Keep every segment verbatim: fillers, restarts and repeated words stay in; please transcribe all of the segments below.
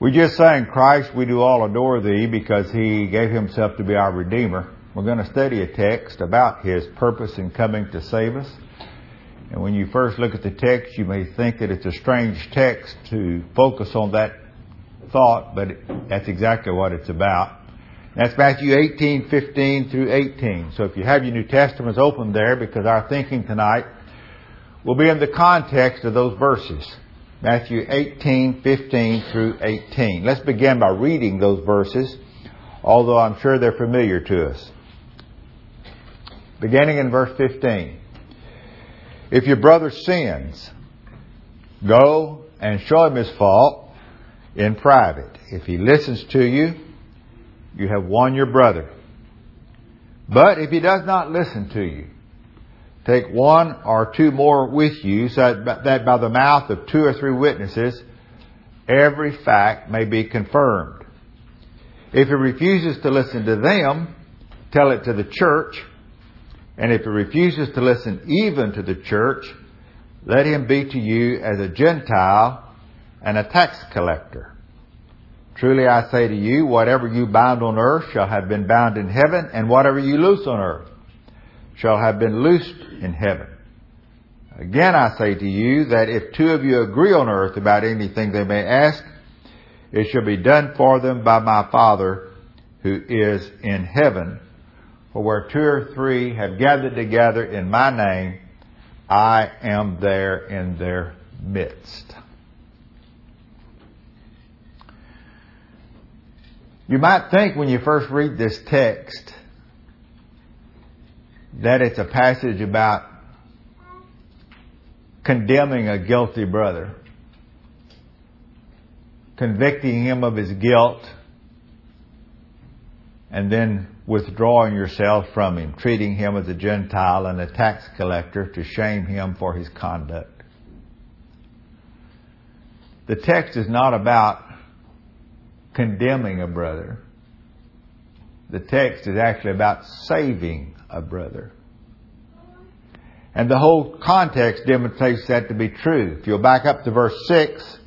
We just sang, Christ, we do all adore Thee, because He gave Himself to be our Redeemer. We're going to study a text about His purpose in coming to save us. And when you first look at the text, you may think that it's a strange text to focus on that thought, but that's exactly what it's about. That's Matthew eighteen, fifteen through eighteen. So if you have your New Testaments open there, because our thinking tonight will be in the context of those verses. Matthew eighteen, fifteen through eighteen. Let's begin by reading those verses, although I'm sure they're familiar to us. Beginning in verse fifteen. If your brother sins, go and show him his fault in private. If he listens to you, you have won your brother. But if he does not listen to you, take one or two more with you, so that by the mouth of two or three witnesses, every fact may be confirmed. If he refuses to listen to them, tell it to the church. And if he refuses to listen even to the church, let him be to you as a Gentile and a tax collector. Truly I say to you, whatever you bind on earth shall have been bound in heaven, and whatever you loose on earth shall have been loosed in heaven. Again I say to you that if two of you agree on earth about anything they may ask, it shall be done for them by my Father who is in heaven. For where two or three have gathered together in my name, I am there in their midst. You might think when you first read this text that it's a passage about condemning a guilty brother, convicting him of his guilt, and then withdrawing yourself from him, treating him as a Gentile and a tax collector to shame him for his conduct. The text is not about condemning a brother. The text is actually about saving a brother. And the whole context demonstrates that to be true. If you'll back up to verse six,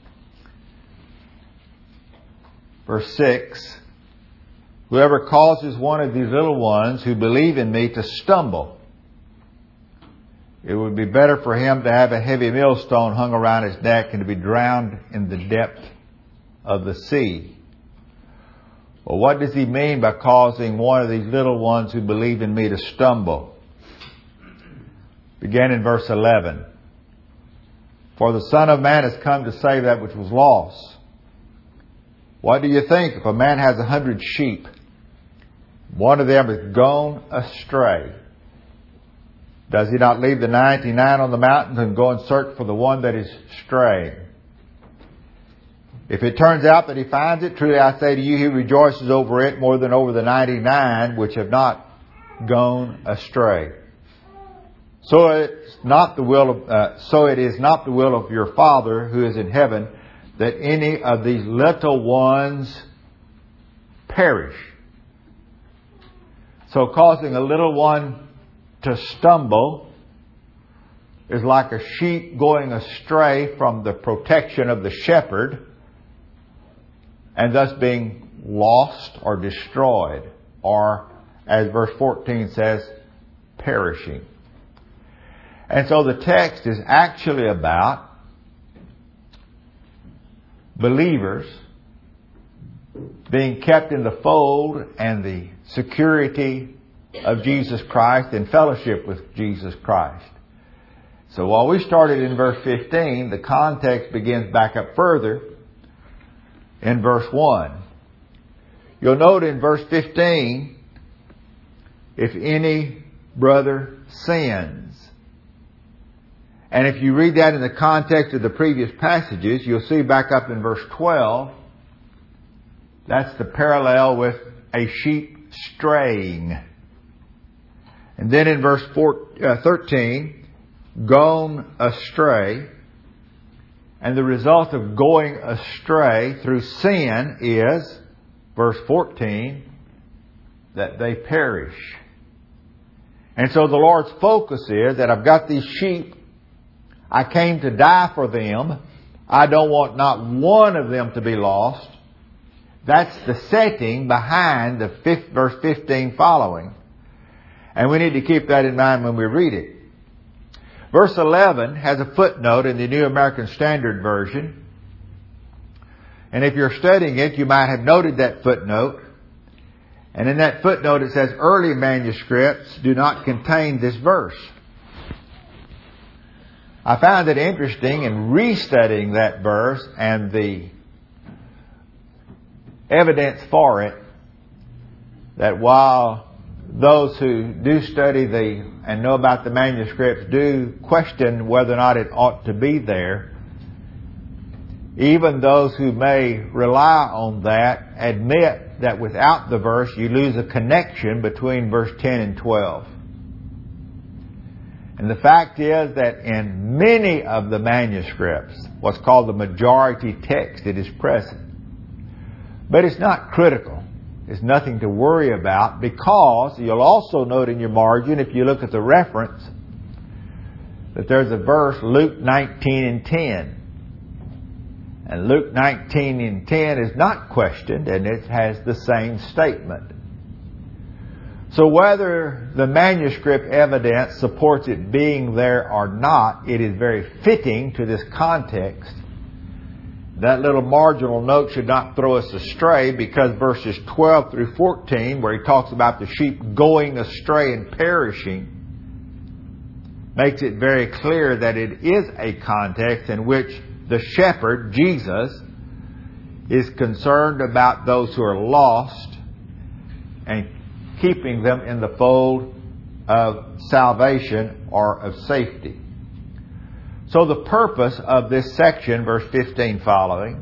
verse six, whoever causes one of these little ones who believe in me to stumble, it would be better for him to have a heavy millstone hung around his neck and to be drowned in the depth of the sea. Well, what does he mean by causing one of these little ones who believe in me to stumble? Begin in verse eleven. For the Son of Man has come to save that which was lost. What do you think if a man has a hundred sheep, one of them has gone astray? Does he not leave the ninety-nine on the mountain and go and search for the one that is straying? If it turns out that he finds it, truly I say to you, he rejoices over it more than over the ninety-nine which have not gone astray. So it's not the will of, uh, so it is not the will of your Father who is in heaven that any of these little ones perish. So causing a little one to stumble is like a sheep going astray from the protection of the shepherd and thus being lost or destroyed, or as verse fourteen says, perishing. And so the text is actually about believers being kept in the fold and the security of Jesus Christ and fellowship with Jesus Christ. So while we started in verse fifteen, the context begins back up further in verse one. You'll note in verse fifteen, if any brother sins. And if you read that in the context of the previous passages, you'll see back up in verse twelve, that's the parallel with a sheep straying. And then in verse four, uh, thirteen, gone astray. And the result of going astray through sin is, verse fourteen, that they perish. And so the Lord's focus is that I've got these sheep. I came to die for them. I don't want not one of them to be lost. That's the setting behind the fifth, verse fifteen following. And we need to keep that in mind when we read it. Verse eleven has a footnote in the New American Standard Version. And if you're studying it, you might have noted that footnote. And in that footnote it says, early manuscripts do not contain this verse. I found it interesting in restudying that verse and the evidence for it, that while those who do study the and know about the manuscripts do question whether or not it ought to be there, even those who may rely on that admit that without the verse you lose a connection between verse ten and twelve. And the fact is that in many of the manuscripts, what's called the majority text, it is present. But it's not critical. It's nothing to worry about, because you'll also note in your margin, if you look at the reference, that there's a verse, Luke nineteen and ten. And Luke nineteen and ten is not questioned, and it has the same statement. So whether the manuscript evidence supports it being there or not, it is very fitting to this context. That little marginal note should not throw us astray, because verses twelve through fourteen, where he talks about the sheep going astray and perishing, makes it very clear that it is a context in which the shepherd, Jesus, is concerned about those who are lost and keeping them in the fold of salvation or of safety. So the purpose of this section, verse fifteen following,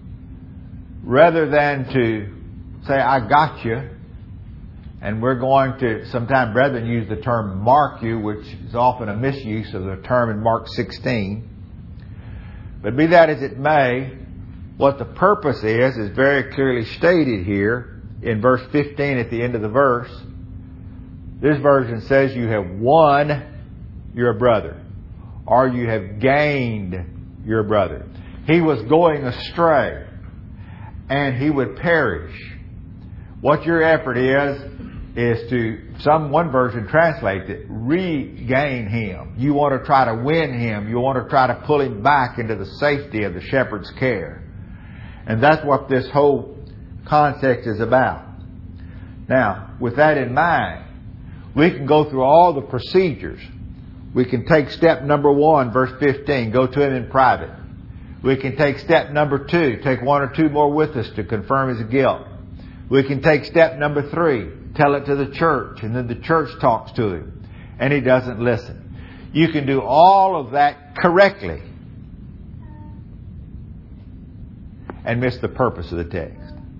rather than to say, I got you, and we're going to, sometimes brethren use the term mark you, which is often a misuse of the term in Mark sixteen. But be that as it may, what the purpose is, is very clearly stated here in verse fifteen at the end of the verse. This version says you have won your brother, or you have gained your brother. He was going astray, and he would perish. What your effort is, is to, some one version translates it, regain him. You want to try to win him. You want to try to pull him back into the safety of the shepherd's care. And that's what this whole context is about. Now, with that in mind, we can go through all the procedures. We can take step number one, verse fifteen, go to him in private. We can take step number two, take one or two more with us to confirm his guilt. We can take step number three, tell it to the church, and then the church talks to him, and he doesn't listen. You can do all of that correctly and miss the purpose of the text.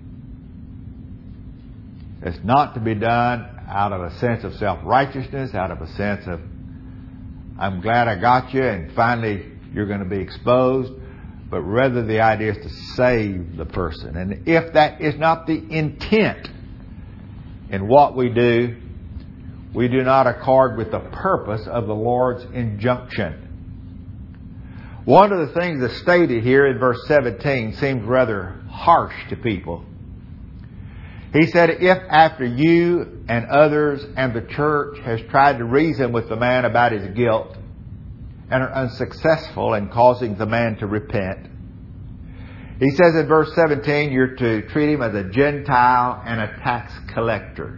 It's not to be done out of a sense of self-righteousness, out of a sense of, I'm glad I got you and finally you're going to be exposed, but rather the idea is to save the person. And if that is not the intent in what we do, we do not accord with the purpose of the Lord's injunction. One of the things that's stated here in verse seventeen seems rather harsh to people. He said, if after you and others and the church has tried to reason with the man about his guilt and are unsuccessful in causing the man to repent, he says in verse seventeen, you're to treat him as a Gentile and a tax collector.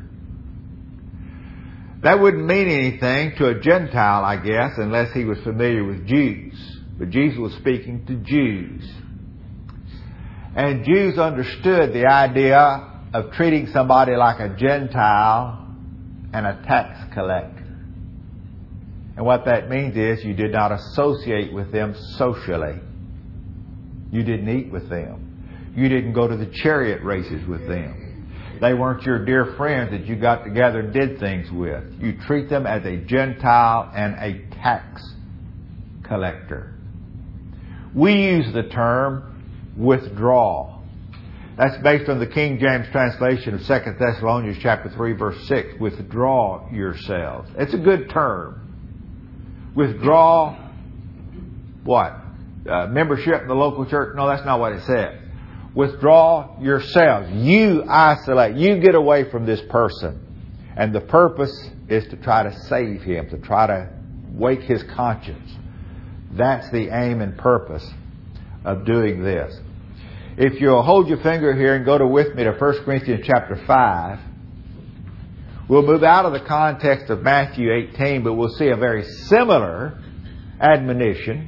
That wouldn't mean anything to a Gentile, I guess, unless he was familiar with Jews. But Jesus was speaking to Jews. And Jews understood the idea of treating somebody like a Gentile and a tax collector. And what that means is you did not associate with them socially. You didn't eat with them. You didn't go to the chariot races with them. They weren't your dear friends that you got together and did things with. You treat them as a Gentile and a tax collector. We use the term withdraw. That's based on the King James translation of Second Thessalonians chapter three, verse six. Withdraw yourselves. It's a good term. Withdraw what? uh, membership in the local church. No, that's not what it said. Withdraw yourselves. You isolate. You get away from this person. And the purpose is to try to save him, to try to wake his conscience. That's the aim and purpose of doing this. If you'll hold your finger here and go to with me to First Corinthians chapter five, we'll move out of the context of Matthew eighteen, but we'll see a very similar admonition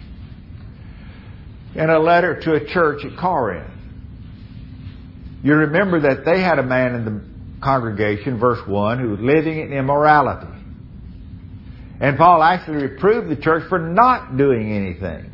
in a letter to a church at Corinth. You remember that they had a man in the congregation, verse one, who was living in immorality. And Paul actually reproved the church for not doing anything,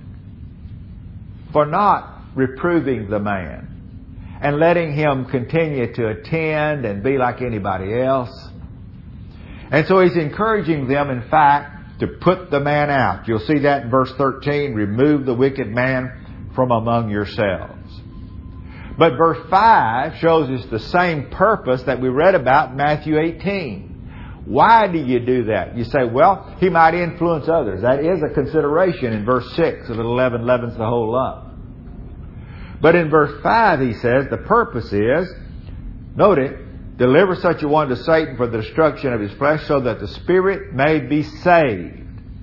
for not reproving the man and letting him continue to attend and be like anybody else. And so he's encouraging them, in fact, to put the man out. You'll see that in verse thirteen, remove the wicked man from among yourselves. But verse five shows us the same purpose that we read about in Matthew eighteen. Why do you do that? You say, well, he might influence others. That is a consideration in verse six. A little leaven leavens the whole lump. But in verse five he says the purpose is, note it, deliver such a one to Satan for the destruction of his flesh so that the spirit may be saved.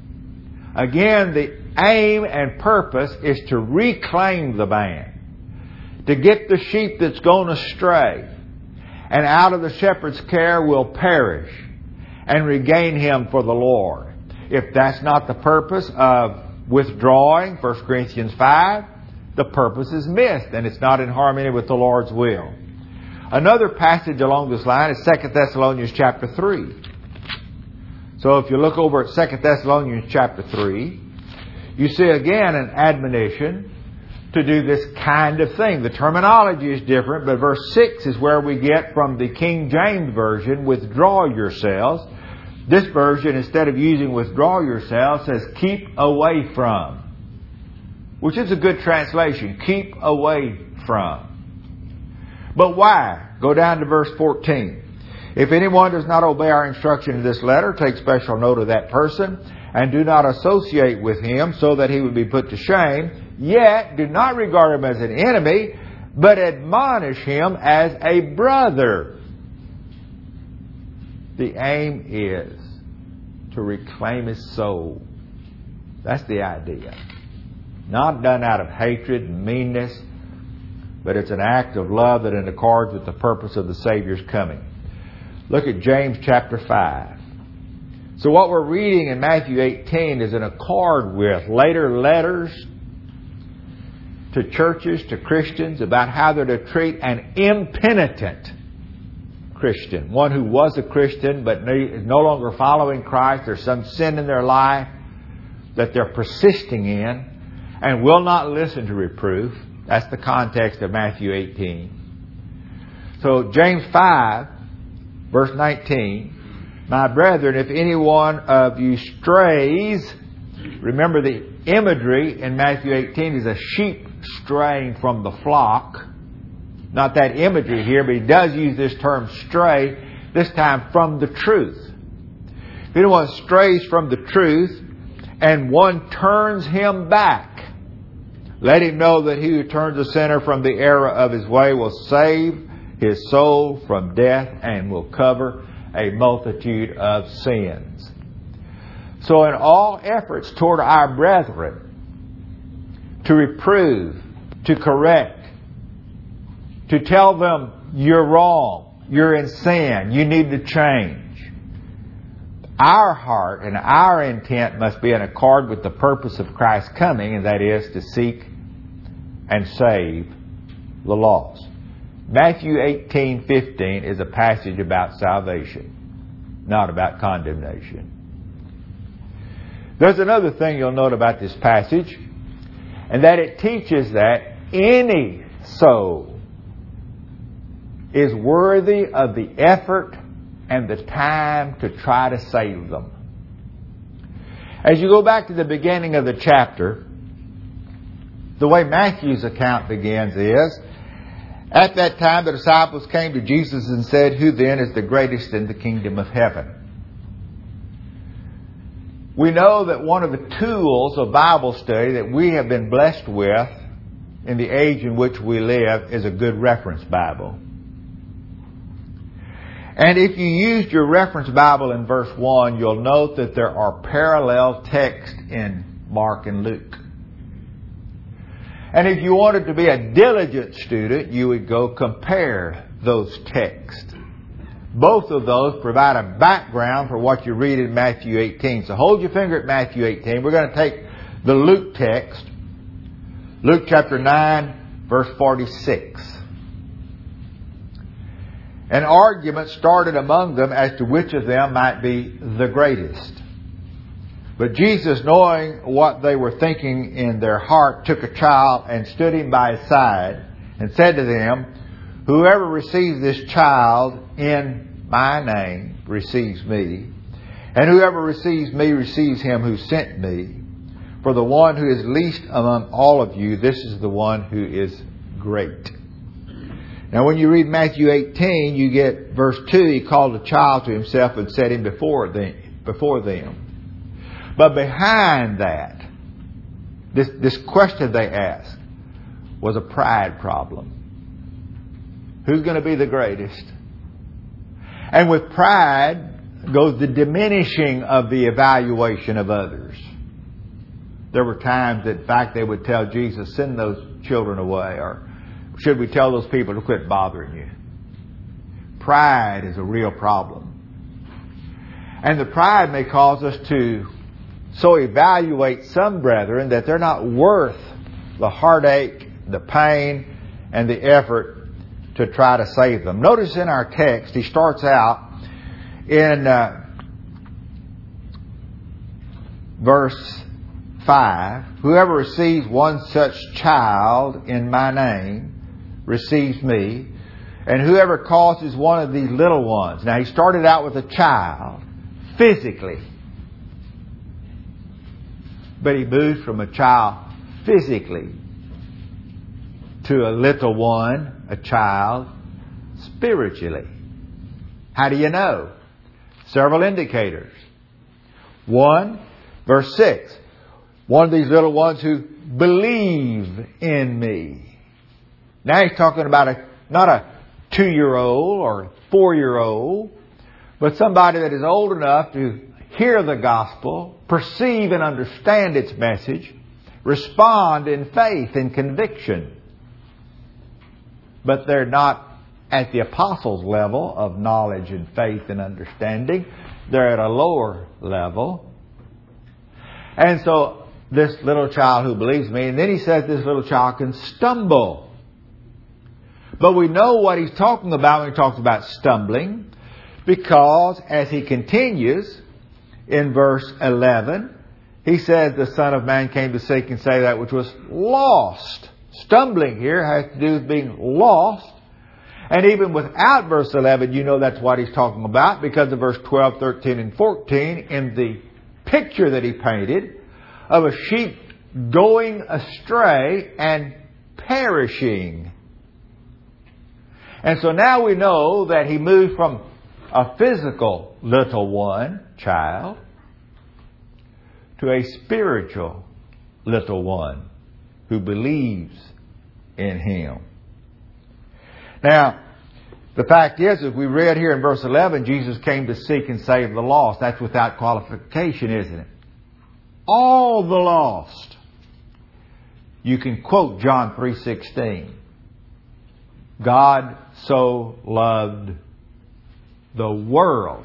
Again, the aim and purpose is to reclaim the man. To get the sheep that's gone astray and out of the shepherd's care will perish and regain him for the Lord. If that's not the purpose of withdrawing, First Corinthians five, the purpose is missed and it's not in harmony with the Lord's will. Another passage along this line is Second Thessalonians chapter three. So if you look over at Second Thessalonians chapter three, you see again an admonition to do this kind of thing. The terminology is different, but verse six is where we get from the King James Version, withdraw yourselves. This version, instead of using withdraw yourselves, says keep away from. Which is a good translation. Keep away from. But why? Go down to verse fourteen. If anyone does not obey our instruction in this letter, take special note of that person, and do not associate with him so that he would be put to shame. Yet do not regard him as an enemy, but admonish him as a brother. The aim is to reclaim his soul. That's the idea. Not done out of hatred and meanness, but it's an act of love that in accords with the purpose of the Savior's coming. Look at James chapter five. So what we're reading in Matthew eighteen is in accord with later letters to churches, to Christians, about how they're to treat an impenitent Christian. One who was a Christian but is no longer following Christ. There's some sin in their life that they're persisting in and will not listen to reproof. That's the context of Matthew eighteen. So James five, verse nineteen. My brethren, if any one of you strays, remember the imagery in Matthew eighteen is a sheep straying from the flock. Not that imagery here, but he does use this term stray, this time from the truth. If anyone strays from the truth and one turns him back, let him know that he who turns a sinner from the error of his way will save his soul from death and will cover a multitude of sins. So in all efforts toward our brethren, to reprove, to correct, to tell them you're wrong, you're in sin, you need to change, our heart and our intent must be in accord with the purpose of Christ's coming, and that is to seek and save the lost. Matthew eighteen fifteen is a passage about salvation, not about condemnation. There's another thing you'll note about this passage, and that it teaches that any soul is worthy of the effort and the time to try to save them. As you go back to the beginning of the chapter, the way Matthew's account begins is, at that time the disciples came to Jesus and said, who then is the greatest in the kingdom of heaven? We know that one of the tools of Bible study that we have been blessed with in the age in which we live is a good reference Bible. And if you used your reference Bible in verse one, you'll note that there are parallel texts in Mark and Luke. And if you wanted to be a diligent student, you would go compare those texts. Both of those provide a background for what you read in Matthew eighteen. So hold your finger at Matthew eighteen. We're going to take the Luke text. Luke chapter nine, verse forty-six. An argument started among them as to which of them might be the greatest. But Jesus, knowing what they were thinking in their heart, took a child and stood him by his side and said to them, "Whoever receives this child in my name receives me, and whoever receives me receives him who sent me. For the one who is least among all of you, this is the one who is great." Now when you read Matthew eighteen, you get verse two, he called the child to himself and set him before them. Before them. But behind that, this, this question they asked was a pride problem. Who's going to be the greatest? And with pride goes the diminishing of the evaluation of others. There were times that, in fact, they would tell Jesus, "Send those children away," or "Should we tell those people to quit bothering you?" Pride is a real problem. And the pride may cause us to so evaluate some brethren that they're not worth the heartache, the pain, and the effort to try to save them. Notice in our text, he starts out in uh, verse five, "Whoever receives one such child in my name receives me, and whoever causes one of these little ones." Now he started out with a child, physically. But he moved from a child physically to a little one, a child, spiritually. How do you know? Several indicators. One, verse six. "One of these little ones who believe in me." Now he's talking about a not a two-year-old or a four-year-old, but somebody that is old enough to hear the gospel, perceive and understand its message, respond in faith and conviction. But they're not at the apostles' level of knowledge and faith and understanding. They're at a lower level. And so this little child who believes me, and then he says this little child can stumble. But we know what he's talking about when he talks about stumbling, because as he continues in verse eleven, he says the Son of Man came to seek and save that which was lost. Stumbling here has to do with being lost. And even without verse eleven, you know that's what he's talking about, because of verse twelve, thirteen, and fourteen, in the picture that he painted of a sheep going astray and perishing. And so now we know that he moved from a physical little one, child, to a spiritual little one who believes in him. Now, the fact is, as we read here in verse eleven, Jesus came to seek and save the lost. That's without qualification, isn't it? All the lost. You can quote John three sixteen. God so loved the world.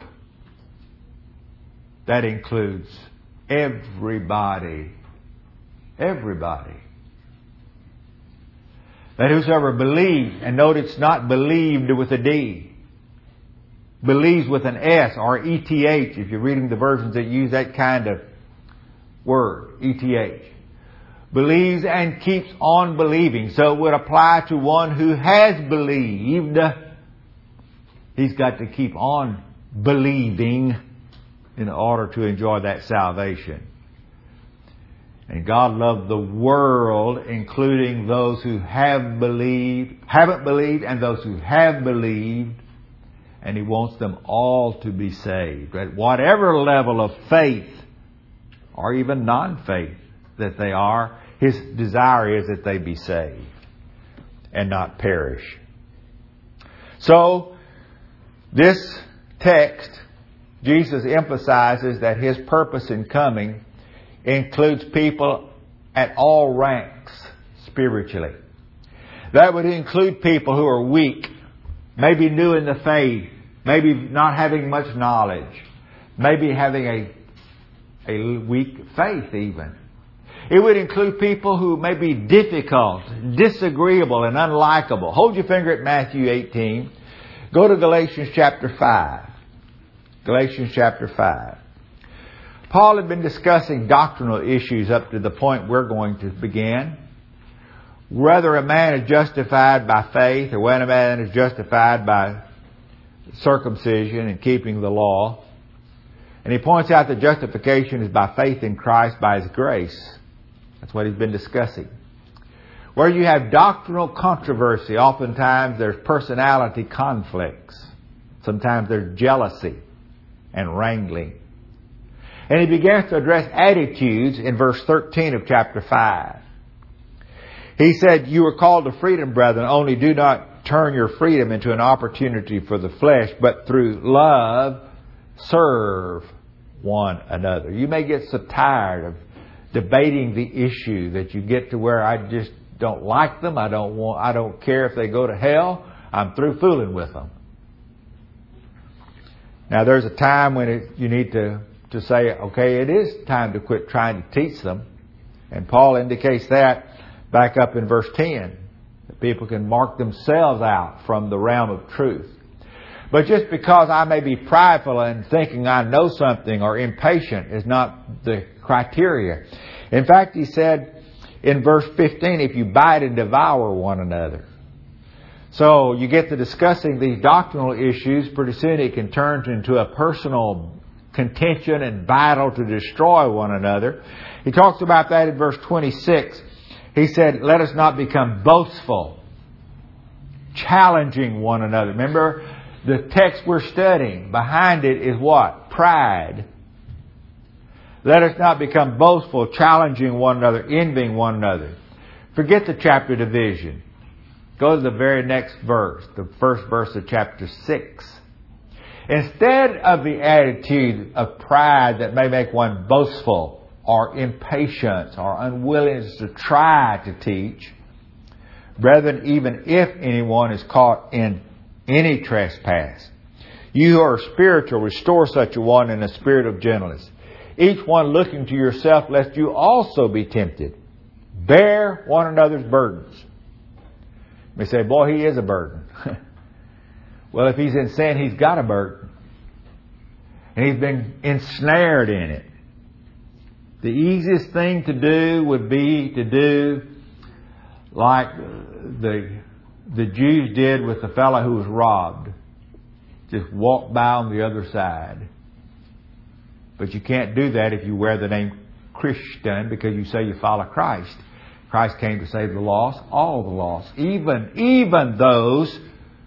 That includes everybody. Everybody. That whosoever believes, and note it's not believed with a D. Believes with an S or E T H if you're reading the versions that use that kind of word. E T H. Believes and keeps on believing. So it would apply to one who has believed. He's got to keep on believing in order to enjoy that salvation. And God loved the world, including those who have believed, haven't believed, and those who have believed. And He wants them all to be saved. At whatever level of faith or even non-faith that they are. His desire is that they be saved and not perish. So, this text, Jesus emphasizes that His purpose in coming includes people at all ranks spiritually. That would include people who are weak, maybe new in the faith, maybe not having much knowledge, maybe having a, a weak faith even. It would include people who may be difficult, disagreeable, and unlikable. Hold your finger at Matthew eighteen. Go to Galatians chapter five. Galatians chapter five. Paul had been discussing doctrinal issues up to the point we're going to begin. Whether a man is justified by faith or whether a man is justified by circumcision and keeping the law. And he points out that justification is by faith in Christ by His grace. That's what he's been discussing. Where you have doctrinal controversy, oftentimes there's personality conflicts. Sometimes there's jealousy and wrangling. And he begins to address attitudes in verse thirteen of chapter five. He said, "You are called to freedom, brethren, only do not turn your freedom into an opportunity for the flesh, but through love serve one another." You may get so tired of debating the issue that you get to where I just don't like them. I don't want, I don't care if they go to hell. I'm through fooling with them. Now there's a time when it, you need to, to say, okay, it is time to quit trying to teach them. And Paul indicates that back up in verse ten. That people can mark themselves out from the realm of truth. But just because I may be prideful and thinking I know something or impatient is not the criteria. In fact, he said in verse fifteen, if you bite and devour one another. So you get to discussing these doctrinal issues, pretty soon it can turn into a personal contention and battle to destroy one another. He talks about that in verse twenty-six. He said, let us not become boastful, challenging one another. Remember, the text we're studying, behind it is what? Pride. Let us not become boastful, challenging one another, envying one another. Forget the chapter division. Go to the very next verse, the first verse of chapter six. Instead of the attitude of pride that may make one boastful or impatient or unwillingness to try to teach, brethren, even if anyone is caught in any trespass, you who are spiritual, restore such a one in a spirit of gentleness. Each one looking to yourself, lest you also be tempted. Bear one another's burdens. You may say, boy, he is a burden. Well, if he's in sin, he's got a burden. And he's been ensnared in it. The easiest thing to do would be to do like the, the Jews did with the fellow who was robbed. Just walk by on the other side. But you can't do that if you wear the name Christian because you say you follow Christ. Christ came to save the lost, all the lost. Even, even those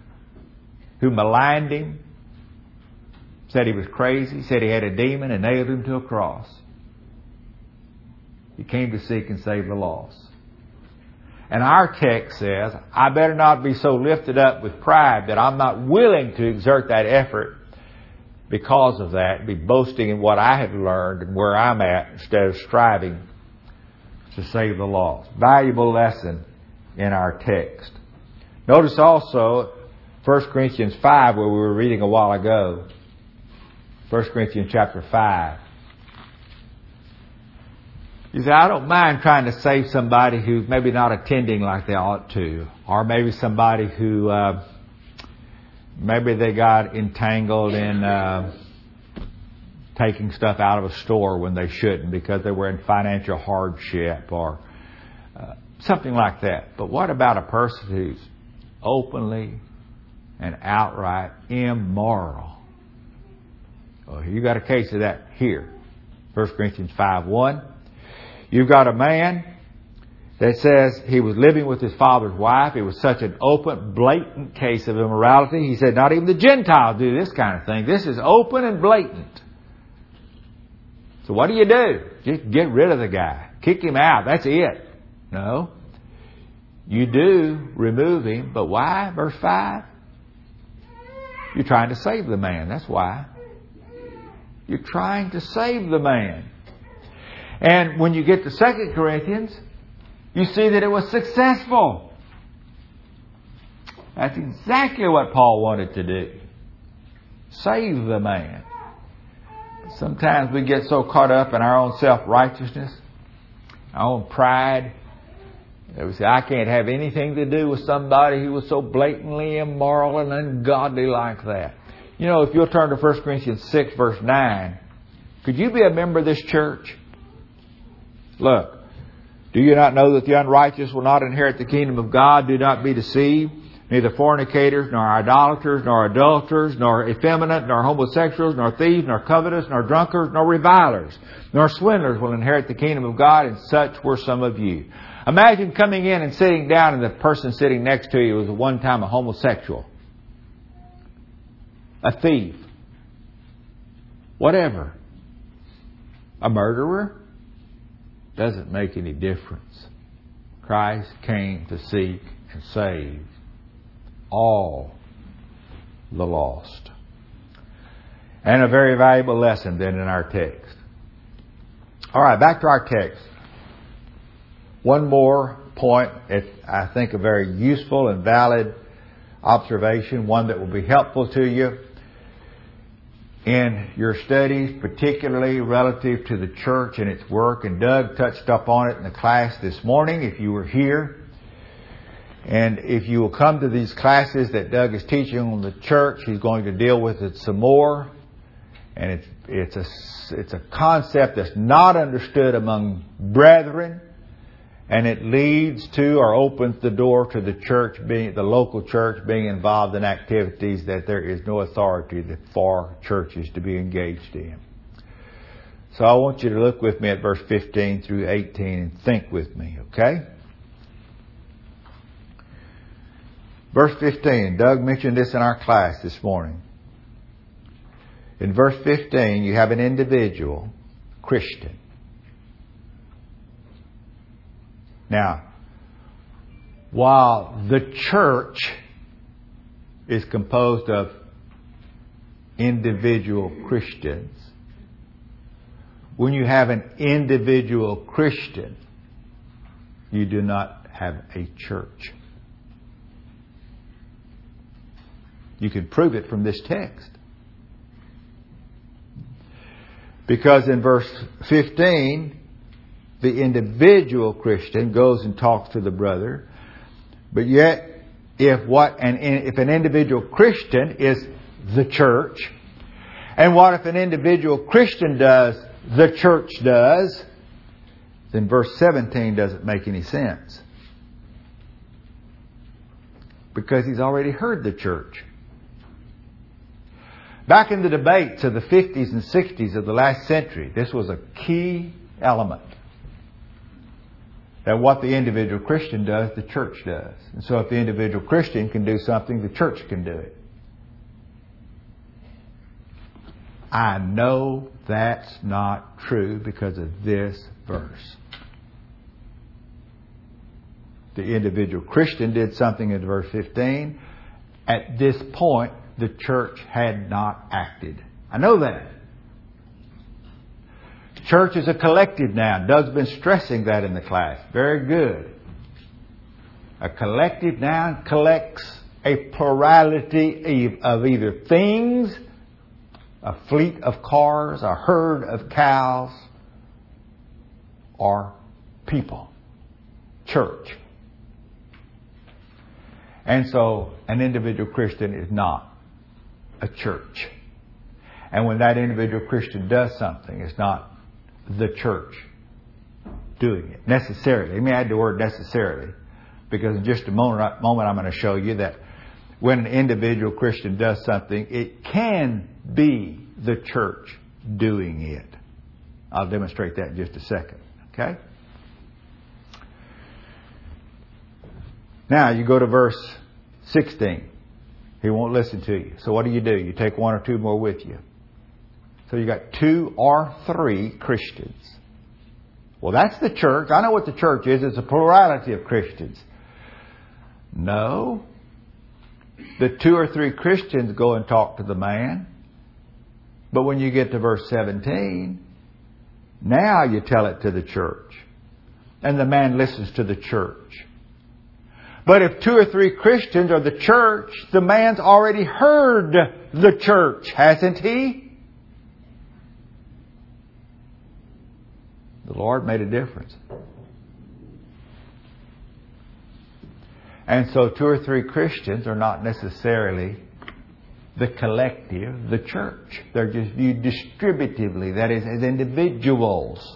who maligned Him, said He was crazy, said He had a demon, and nailed Him to a cross. He came to seek and save the lost. And our text says, I better not be so lifted up with pride that I'm not willing to exert that effort because of that, be boasting in what I have learned and where I'm at instead of striving to save the lost. Valuable lesson in our text. Notice also First Corinthians five, where we were reading a while ago. First Corinthians chapter five. You say, I don't mind trying to save somebody who's maybe not attending like they ought to. Or maybe somebody who uh, maybe they got entangled in uh, taking stuff out of a store when they shouldn't because they were in financial hardship or uh, something like that. But what about a person who's openly and outright immoral? Well, you got a case of that here. First Corinthians five one. You've got a man that says he was living with his father's wife. It was such an open, blatant case of immorality. He said, not even the Gentiles do this kind of thing. This is open and blatant. So what do you do? just get rid of the guy. Kick him out. That's it. No. You do remove him, but why? Verse five. You're trying to save the man. That's why. You're trying to save the man. And when you get to Second Corinthians, you see that it was successful. That's exactly what Paul wanted to do. Save the man. Sometimes we get so caught up in our own self-righteousness, our own pride, that we say, I can't have anything to do with somebody who was so blatantly immoral and ungodly like that. You know, if you'll turn to First Corinthians six, verse nine, could you be a member of this church? Look, do you not know that the unrighteous will not inherit the kingdom of God? Do not be deceived. Neither fornicators, nor idolaters, nor adulterers, nor effeminate, nor homosexuals, nor thieves, nor covetous, nor drunkards, nor revilers, nor swindlers will inherit the kingdom of God, and such were some of you. Imagine coming in and sitting down and the person sitting next to you was at one time a homosexual, a thief, whatever, a murderer. Doesn't make any difference. Christ came to seek and save all the lost. And a very valuable lesson then in our text. All right, back to our text. One more point, if I think a very useful and valid observation, one that will be helpful to you in your studies, particularly relative to the church and its work. And Doug touched up on it in the class this morning, if you were here. And if you will come to these classes that Doug is teaching on the church, he's going to deal with it some more. And it's, it's a, it's a concept that's not understood among brethren. And it leads to or opens the door to the church being, the local church being involved in activities that there is no authority for churches to be engaged in. So I want you to look with me at verse fifteen through eighteen and think with me, okay? Verse fifteen, Doug mentioned this in our class this morning. In verse fifteen, you have an individual, Christian. Now, while the church is composed of individual Christians, when you have an individual Christian, you do not have a church. You can prove it from this text. Because in verse fifteen, the individual Christian goes and talks to the brother. But yet, if what an if an individual Christian is the church, and what if an individual Christian does, the church does, then verse seventeen doesn't make any sense. Because he's already heard the church. Back in the debates of the fifties and sixties of the last century, this was a key element. That what the individual Christian does, the church does. And so if the individual Christian can do something, the church can do it. I know that's not true because of this verse. The individual Christian did something in verse fifteen. At this point, the church had not acted. I know that. Church is a collective noun. Doug's been stressing that in the class. Very good. A collective noun collects a plurality of either things, a fleet of cars, a herd of cows, or people. Church. And so an individual Christian is not a church. And when that individual Christian does something, it's not the church doing it necessarily. Let me add the word necessarily, because in just a moment, moment I'm going to show you that when an individual Christian does something, it can be the church doing it. I'll demonstrate that in just a second. Okay? Now you go to verse sixteen. He won't listen to you. So what do you do? You take one or two more with you. So you got two or three Christians. Well, that's the church. I know what the church is. It's a plurality of Christians. No. The two or three Christians go and talk to the man. But when you get to verse seventeen, now you tell it to the church. And the man listens to the church. But if two or three Christians are the church, the man's already heard the church, hasn't he? The Lord made a difference. And so two or three Christians are not necessarily the collective, the church. They're just viewed distributively, that is, as individuals.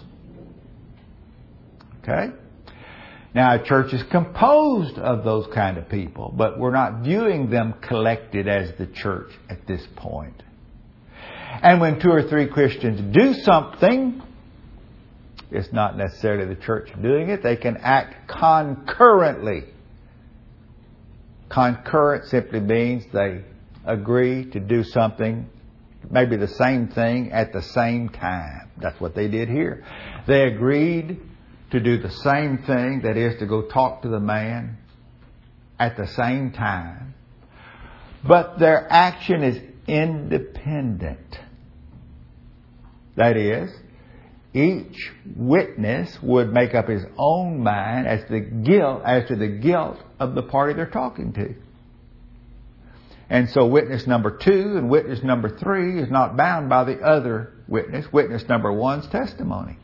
Okay? Now, a church is composed of those kind of people, but we're not viewing them collected as the church at this point. And when two or three Christians do something, it's not necessarily the church doing it. They can act concurrently. Concurrent simply means they agree to do something, maybe the same thing at the same time. That's what they did here. They agreed to do the same thing, that is to go talk to the man at the same time. But their action is independent. That is, each witness would make up his own mind as the guilt, as to the guilt of the party they're talking to. And so witness number two and witness number three is not bound by the other witness, witness number one's testimony.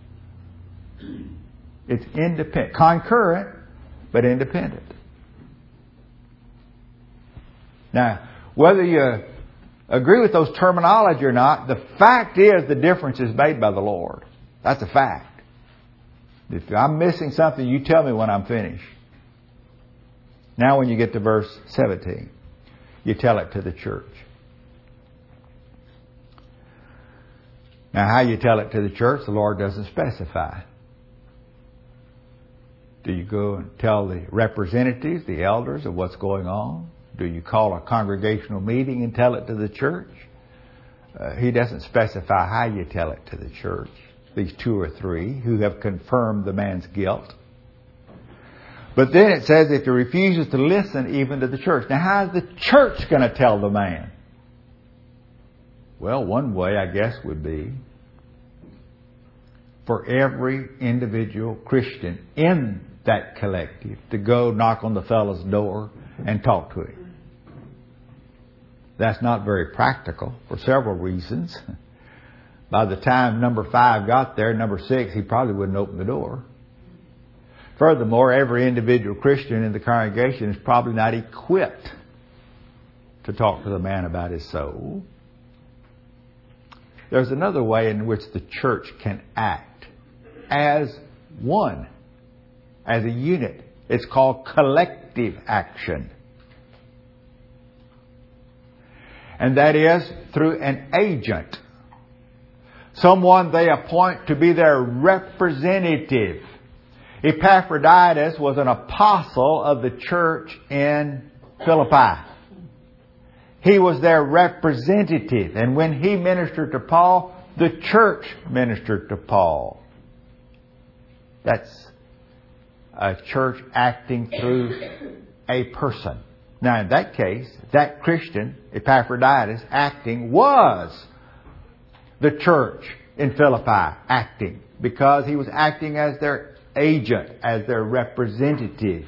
It's independent, concurrent, but independent. Now, whether you agree with those terminology or not, the fact is the difference is made by the Lord. That's a fact. If I'm missing something, you tell me when I'm finished. Now when you get to verse seventeen, you tell it to the church. Now how you tell it to the church, the Lord doesn't specify. Do you go and tell the representatives, the elders, of what's going on? Do you call a congregational meeting and tell it to the church? Uh, he doesn't specify how you tell it to the church. These two or three who have confirmed the man's guilt. But then it says if he refuses to listen even to the church. Now how is the church going to tell the man? Well, one way I guess would be for every individual Christian in that collective to go knock on the fellow's door and talk to him. That's not very practical for several reasons. By the time number five got there, number six, he probably wouldn't open the door. Furthermore, every individual Christian in the congregation is probably not equipped to talk to the man about his soul. There's another way in which the church can act as one, as a unit. It's called collective action. And that is through an agent. Someone they appoint to be their representative. Epaphroditus was an apostle of the church in Philippi. He was their representative. And when he ministered to Paul, the church ministered to Paul. That's a church acting through a person. Now in that case, that Christian, Epaphroditus, acting was the church in Philippi acting, because he was acting as their agent, as their representative.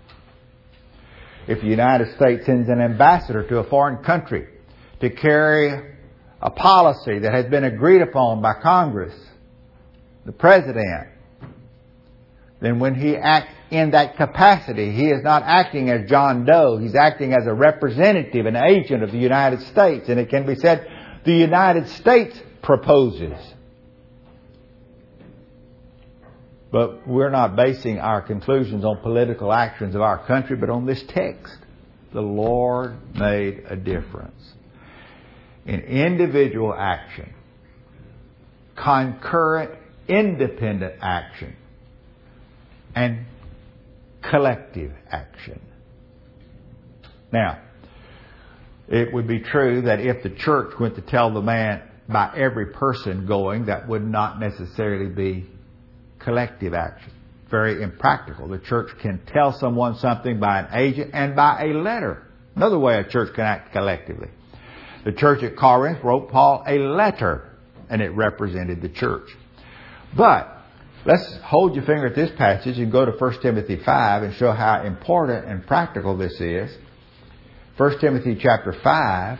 If the United States sends an ambassador to a foreign country to carry a policy that has been agreed upon by Congress, the President, then when he acts in that capacity, he is not acting as John Doe. He's acting as a representative, an agent of the United States. And it can be said, the United States proposes. But we're not basing our conclusions on political actions of our country, but on this text. The Lord made a difference in individual action, concurrent, independent action, and collective action. Now, it would be true that if the church went to tell the man by every person going, that would not necessarily be collective action. Very impractical. The church can tell someone something by an agent and by a letter. Another way a church can act collectively. The church at Corinth wrote Paul a letter, and it represented the church. But let's hold your finger at this passage and go to First Timothy five and show how important and practical this is. First Timothy chapter five.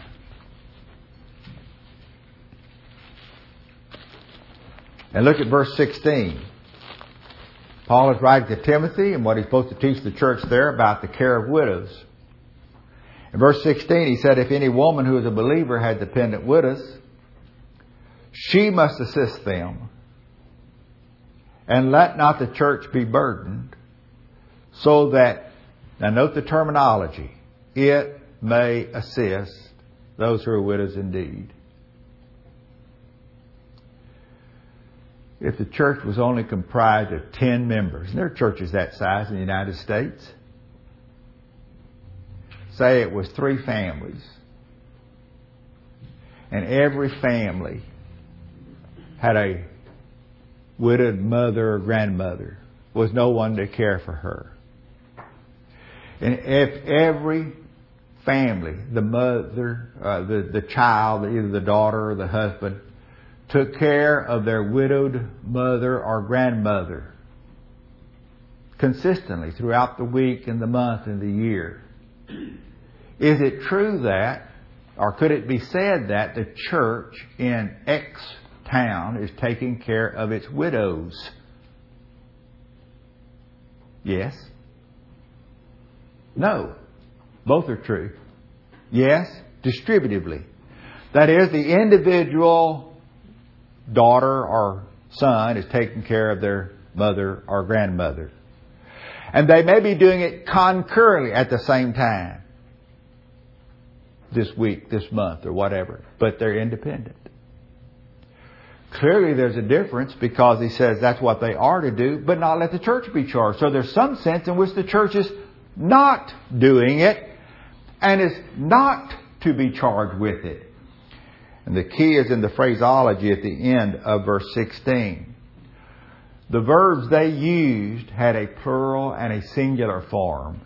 And look at verse sixteen. Paul is writing to Timothy and what he's supposed to teach the church there about the care of widows. In verse sixteen, he said, if any woman who is a believer had dependent widows, she must assist them. And let not the church be burdened, so that, now note the terminology, it may assist those who are widows indeed. If the church was only comprised of ten members, and there are churches that size in the United States, say it was three families, and every family had a widowed mother or grandmother, was no one to care for her. And if every family, the mother, uh, the, the child, either the daughter or the husband, took care of their widowed mother or grandmother consistently throughout the week and the month and the year, is it true that, or could it be said that the church in X town is taking care of its widows? Yes. No. Both are true. Yes, distributively. That is, the individual daughter or son is taking care of their mother or grandmother. And they may be doing it concurrently at the same time. This week, this month, or whatever. But they're independent. Clearly there's a difference because he says that's what they are to do, but not let the church be charged. So there's some sense in which the church is not doing it and is not to be charged with it. And the key is in the phraseology at the end of verse sixteen. The verbs they used had a plural and a singular form.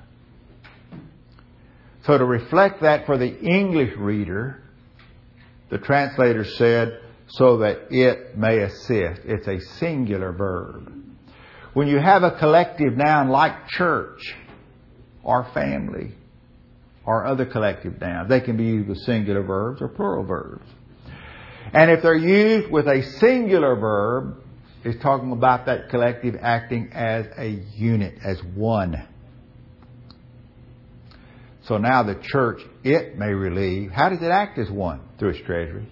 So to reflect that for the English reader, the translator said, so that it may assist. It's a singular verb. When you have a collective noun like church or family or other collective nouns, they can be used with singular verbs or plural verbs. And if they're used with a singular verb, it's talking about that collective acting as a unit, as one. So now the church, it may relieve. How does it act as one? Through its treasury.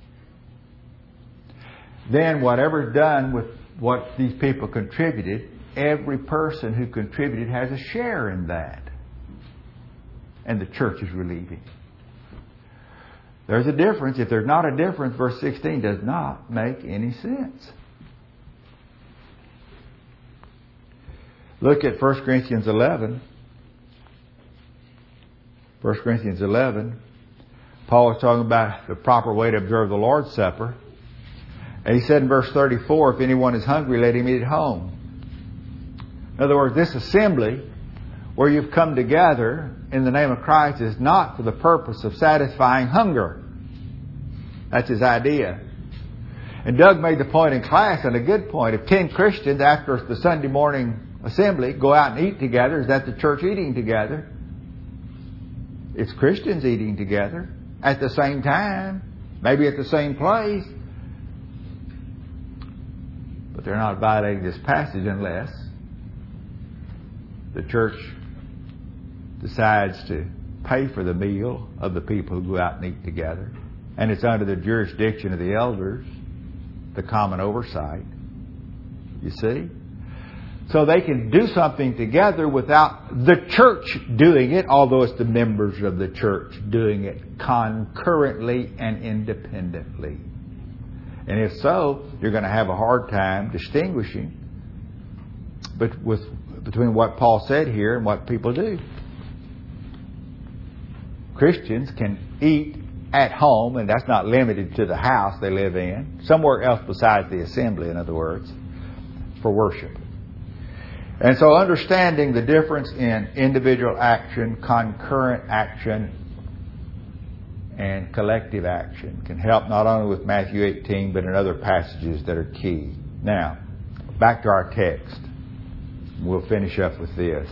Then whatever's done with what these people contributed, every person who contributed has a share in that. And the church is relieving. There's a difference. If there's not a difference, verse sixteen does not make any sense. Look at First Corinthians eleven. First Corinthians eleven. Paul is talking about the proper way to observe the Lord's Supper. And he said in verse thirty-four, if anyone is hungry, let him eat at home. In other words, this assembly where you've come together in the name of Christ is not for the purpose of satisfying hunger. That's his idea. And Doug made the point in class, and a good point. If ten Christians after the Sunday morning assembly go out and eat together, is that the church eating together? It's Christians eating together at the same time, maybe at the same place. But they're not violating this passage unless the church decides to pay for the meal of the people who go out and eat together. And it's under the jurisdiction of the elders, the common oversight. You see? So they can do something together without the church doing it, although it's the members of the church doing it concurrently and independently. And if so, you're going to have a hard time distinguishing but with, between what Paul said here and what people do. Christians can eat at home, and that's not limited to the house they live in. Somewhere else besides the assembly, in other words. for worship. And so understanding the difference in individual action, concurrent action, and collective action can help not only with Matthew eighteen, but in other passages that are key. Now, back to our text. We'll finish up with this.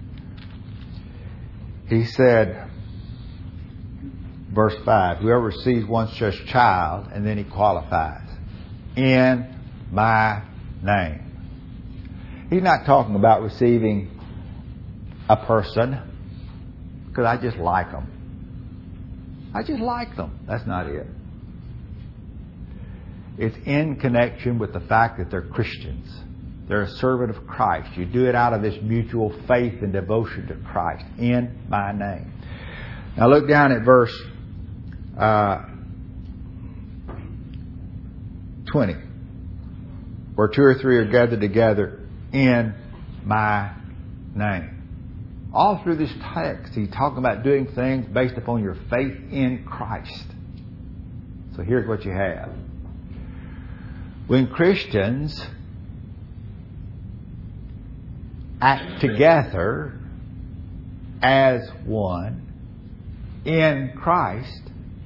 He said, verse five, whoever receives one such child, and then he qualifies, in my name. He's not talking about receiving a person because I just like them. I just like them. That's not it. It's in connection with the fact that they're Christians. They're a servant of Christ. You do it out of this mutual faith and devotion to Christ. In my name. Now look down at verse uh, twenty. Where two or three are gathered together in my name. All through this text, he's talking about doing things based upon your faith in Christ. So here's what you have. When Christians act together as one in Christ,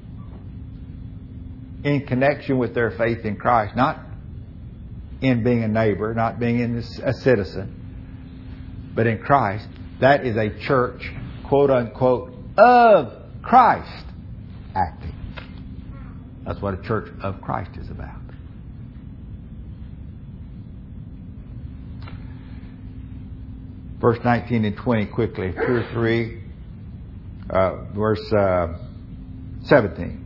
in connection with their faith in Christ, not in being a neighbor, not being a citizen, but in Christ, that is a church, quote unquote, of Christ acting. That's what a church of Christ is about. Verse nineteen and twenty quickly, two or three, uh, verse uh, seventeen.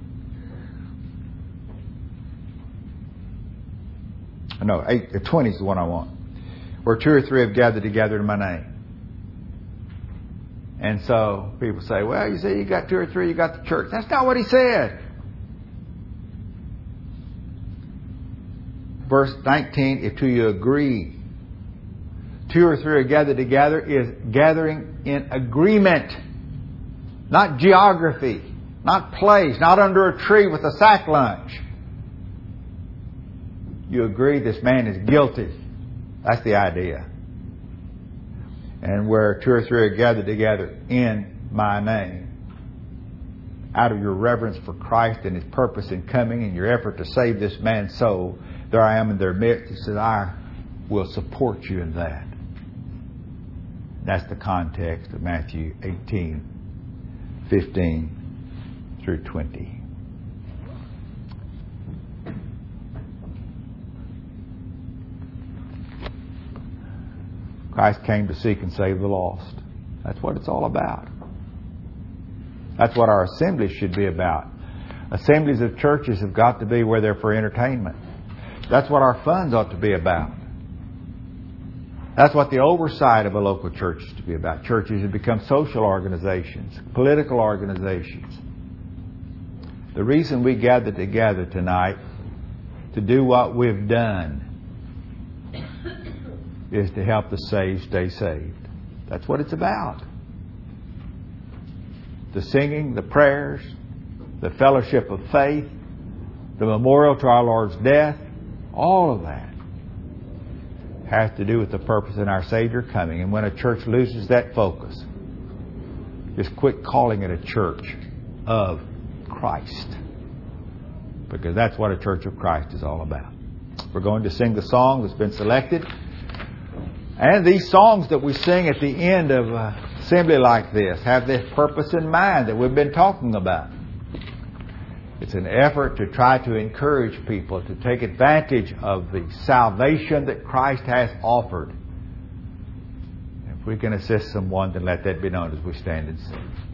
No, eight, twenty is the one I want. Where two or three have gathered together in my name. And so people say, well, you say you got two or three, you got the church. That's not what he said. Verse nineteen, if two of you agree, two or three are gathered together is gathering in agreement. Not geography, not place, not under a tree with a sack lunch. You agree this man is guilty. That's the idea. And where two or three are gathered together in my name, out of your reverence for Christ and His purpose in coming and your effort to save this man's soul, there I am in their midst. He said, I will support you in that. That's the context of Matthew eighteen, fifteen through twenty. Christ came to seek and save the lost. That's what it's all about. That's what our assemblies should be about. Assemblies of churches have got to be where they're for entertainment. That's what our funds ought to be about. That's what the oversight of a local church is to be about. Churches have become social organizations, political organizations. The reason we gather together tonight to do what we've done is to help the saved stay saved. That's what it's about. The singing, the prayers, the fellowship of faith, the memorial to our Lord's death, all of that has to do with the purpose in our Savior coming. And when a church loses that focus, just quit calling it a church of Christ. Because that's what a church of Christ is all about. We're going to sing the song that's been selected. And these songs that we sing at the end of an assembly like this have this purpose in mind that we've been talking about. It's an effort to try to encourage people to take advantage of the salvation that Christ has offered. If we can assist someone, then let that be known as we stand and sing.